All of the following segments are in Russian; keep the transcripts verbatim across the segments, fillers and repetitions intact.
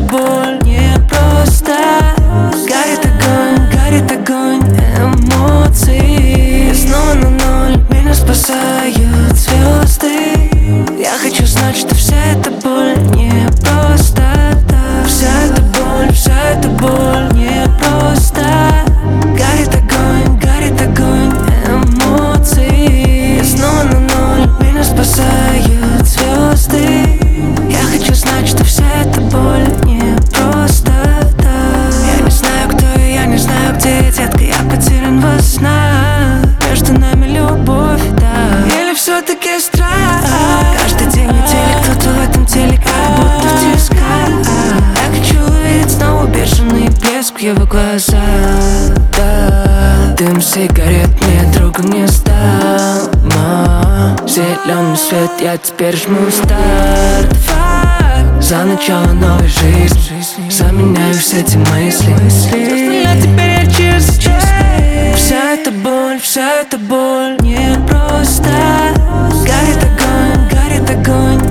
боль не просто. Горит огонь, горит огонь эмоций. Я снова на ноль, меня спасают звезды. Я хочу знать, что вся эта боль не просто так. Вся эта боль, вся эта боль не просто. Горит огонь, горит огонь эмоций. Я снова на ноль, меня спасают звезды. Я хочу знать, что вся эта боль не просто так. Я не знаю, кто я, я не знаю, где я, детка. Я потерян во снах. Между нами любовь, да, или все-таки страх? Каждый день недели кто-то в этом теле, как будто в тисках. Я хочу увидеть снова бешеный блеск в его глазах, да. Дым сигарет мне другом не стал, но зеленый свет, я теперь жму старт. За начало новой жизни заменяю все эти мысли. Я теперь я чист. Вся эта боль, вся эта боль не просто. Горит огонь, горит огонь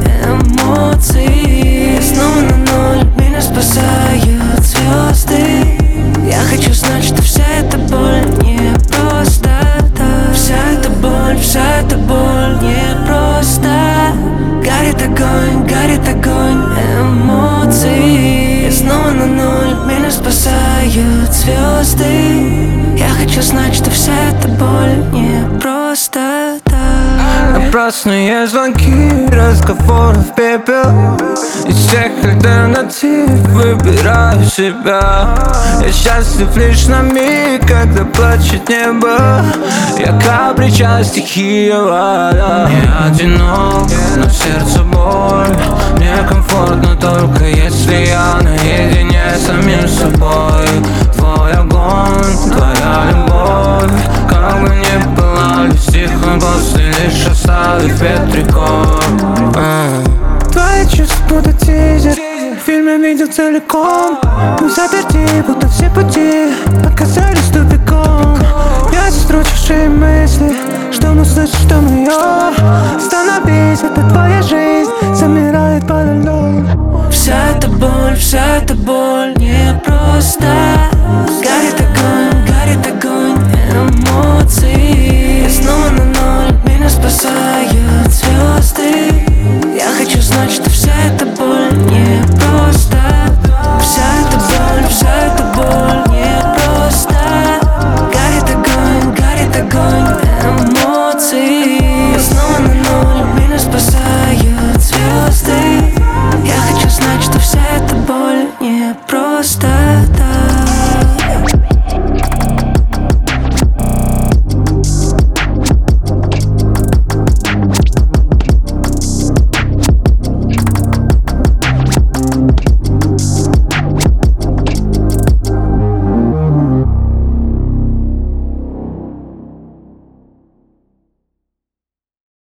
эмоций. Я снова на ноль, меня спасают звезды. Я хочу знать, что вся эта боль не просто так. Вся эта боль, вся эта боль не просто. Горит огонь, горит огонь эмоций. Я снова на ноль, меня спасают звезды. Я хочу знать, что вся эта боль не просто так. Напрасные звонки, разговоры в пепел. Из всех альтернатив выбираю себя. Я счастлив лишь на миг, когда плачет небо. Я каприча стихия вода. Не одинок, но в сердце боль. Мне комфортно только если я наедине с самим собой. Твой огонь, твоя любовь, как бы ни пылали стихом после, лишь оставив ветряков. Твои чувства будут тизер, в фильме видел целиком. Мы заперти, будто все пути оказались тупиком. Я застрочившие мысли, что мы слышим, что мы ее.